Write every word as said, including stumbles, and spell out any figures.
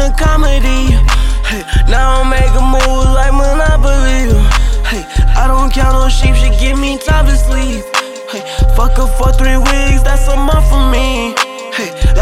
a comedy. Hey, now I'm making moves like Monopoly. Hey, I don't count no sheep, she give me time to sleep. Hey, fuck her for three weeks, that's a month for me. Hey,